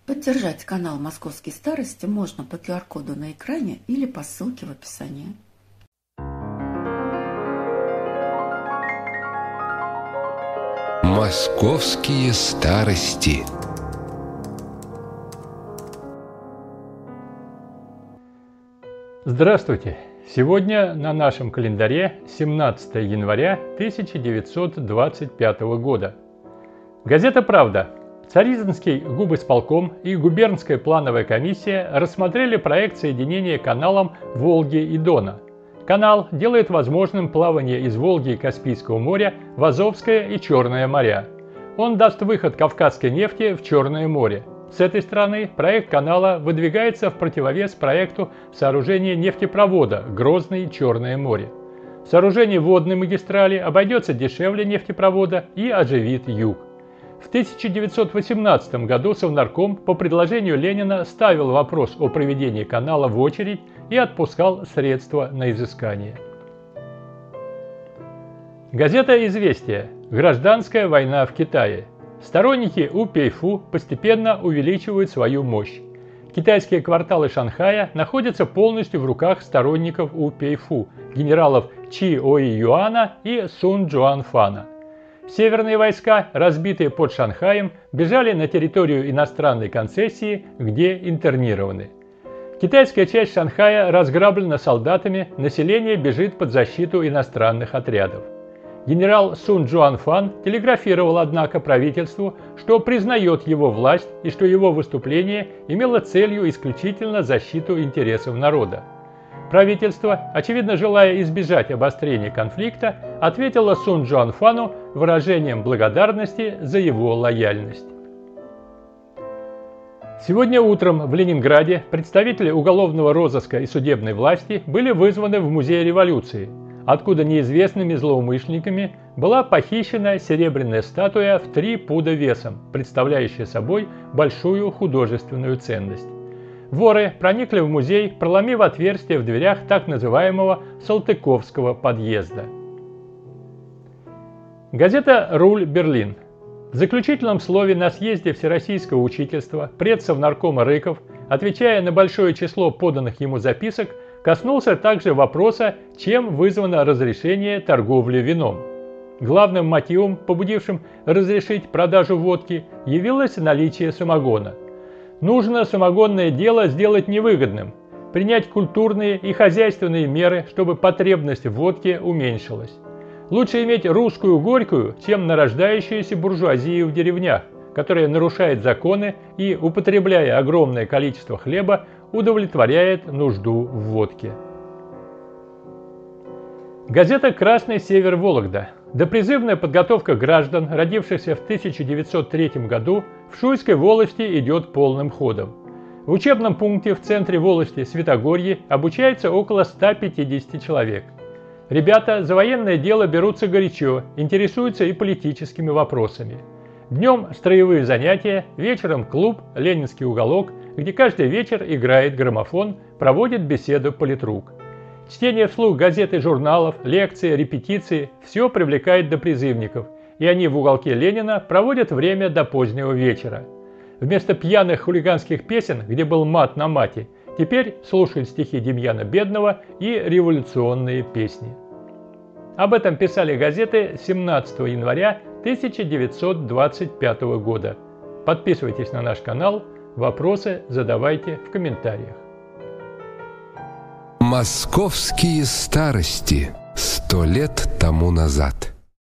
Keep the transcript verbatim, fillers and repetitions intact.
Поддержать канал «Московские старости» можно по ку ар коду на экране или по ссылке в описании. Московские старости. Здравствуйте! Сегодня на нашем календаре семнадцатое января тысяча девятьсот двадцать пятого года. Газета «Правда». Царизынский губисполком и губернская плановая комиссия рассмотрели проект соединения каналом Волги и Дона. Канал делает возможным плавание из Волги и Каспийского моря в Азовское и Черное моря. Он даст выход кавказской нефти в Черное море. С этой стороны проект канала выдвигается в противовес проекту сооружения нефтепровода Грозный-Черное море. Сооружение водной магистрали обойдется дешевле нефтепровода и оживит юг. В тысяча девятьсот восемнадцатом году Совнарком по предложению Ленина ставил вопрос о проведении канала в очередь и отпускал средства на изыскание. Газета «Известия». Гражданская война в Китае. Сторонники У Пейфу постепенно увеличивают свою мощь. Китайские кварталы Шанхая находятся полностью в руках сторонников У Пейфу, генералов Чи Ои Юана и Сун Джуанфана. Северные войска, разбитые под Шанхаем, бежали на территорию иностранной концессии, где интернированы. Китайская часть Шанхая разграблена солдатами, население бежит под защиту иностранных отрядов. Генерал Сун Джуанфан телеграфировал, однако, правительству, что признает его власть и что его выступление имело целью исключительно защиту интересов народа. Правительство, очевидно желая избежать обострения конфликта, ответило Сун Джуанфану выражением благодарности за его лояльность. Сегодня утром в Ленинграде представители уголовного розыска и судебной власти были вызваны в Музей революции, откуда неизвестными злоумышленниками была похищена серебряная статуя в три пуда весом, представляющая собой большую художественную ценность. Воры проникли в музей, проломив отверстие в дверях так называемого Салтыковского подъезда. Газета «Руль Берлин». В заключительном слове на съезде Всероссийского учительства предсовнаркома Рыков, отвечая на большое число поданных ему записок, коснулся также вопроса, чем вызвано разрешение торговли вином. Главным мотивом, побудившим разрешить продажу водки, явилось наличие самогона. Нужно самогонное дело сделать невыгодным, принять культурные и хозяйственные меры, чтобы потребность в водке уменьшилась. Лучше иметь русскую горькую, чем нарождающуюся буржуазию в деревнях, которая нарушает законы и, употребляя огромное количество хлеба, удовлетворяет нужду в водке. Газета «Красный север Вологда». Допризывная подготовка граждан, родившихся в тысяча девятьсот третьем году, в Шуйской волости идет полным ходом. В учебном пункте в центре волости Святогорье обучается около ста пятидесяти человек. Ребята за военное дело берутся горячо, интересуются и политическими вопросами. Днем строевые занятия, вечером клуб «Ленинский уголок», где каждый вечер играет граммофон, проводит беседу политрук. Чтение вслух газет и журналов, лекции, репетиции – все привлекает допризывников, и они в уголке Ленина проводят время до позднего вечера. Вместо пьяных хулиганских песен, где был мат на мате, теперь слушают стихи Демьяна Бедного и революционные песни. Об этом писали газеты семнадцатого января тысяча девятьсот двадцать пятого года. Подписывайтесь на наш канал, вопросы задавайте в комментариях. Московские старости. Сто лет тому назад.